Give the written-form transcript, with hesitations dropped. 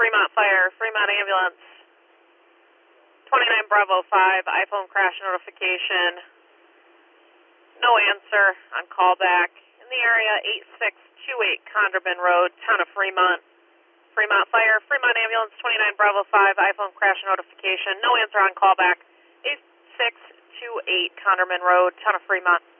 Fremont Fire, Fremont Ambulance, 29 Bravo 5, iPhone crash notification. No answer on callback. In the area, 8628 Condorman Road, town of Fremont. Fremont Fire, Fremont Ambulance, 29 Bravo 5, iPhone crash notification. No answer on callback. 8628 Condorman Road, town of Fremont.